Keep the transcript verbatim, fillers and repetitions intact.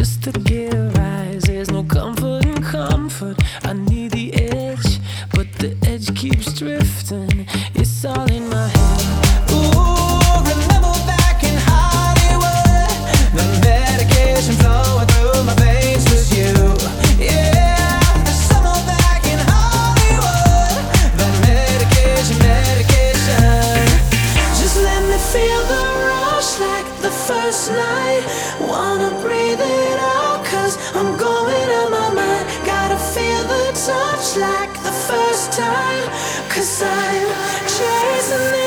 just to get a rise. There's no comfort in comfort. I need the edge, but the edge keeps drifting. It's all in my head. Ooh, remember back in Hollywood, the medication flowing through my veins was you. Yeah, the summer back in Hollywood, that medication, medication. Just let me feel the rush like the first night. Wanna breathe it out, cause I'm going out my mind. Gotta feel the touch like the first time, cause I'm chasing it.